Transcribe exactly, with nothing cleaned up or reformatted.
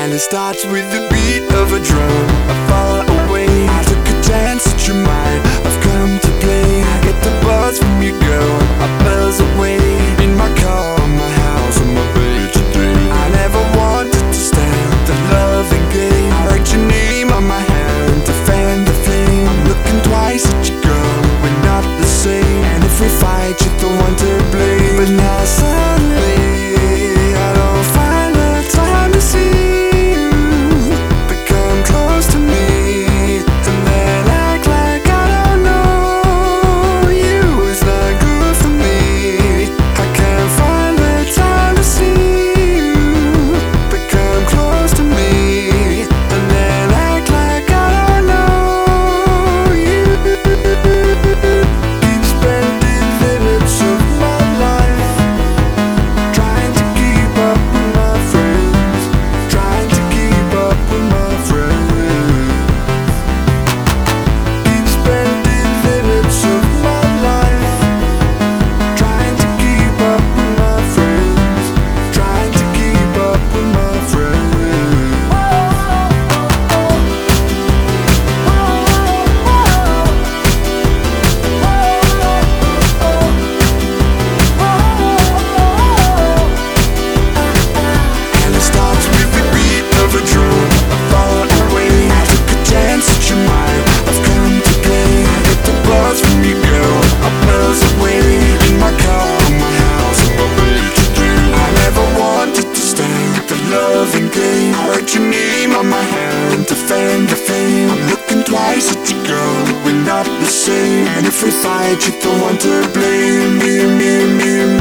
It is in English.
And it starts with the beat of a drum. I fall away, I took a chance at your mind. I've come to play, I get the buzz from your girl. I buzz away, in my car, my house, on my bed today. I never wanted to stand the loving game. I write your name on my hand to fan the flame. I'm looking twice at your girl, we're not the same. And if we fight, you're the one to blame. But now suddenly I don't find the time to see you become close to me, and then act like I don't know you. It's not good for me. I can't find the time to see you become close to me, and then act like I don't know you. Keep spending minutes of my life trying to keep up with my friends, trying to keep up with my friends. Keep spending minutes of my life trying to keep up with my friends, trying to keep up with my friends. And it starts with the beat of a drum. I fall away, I took a chance at your mind. I've come to play, I get the buzz from your girl. I buzz away, in my car, in my house, on my bed today. I never wanted to stand the loving game. I write your name on my hand to fan the flame. I'm looking twice at your girl, we're not the same. And if we fight, you're the one to blame. Me, me, me, me.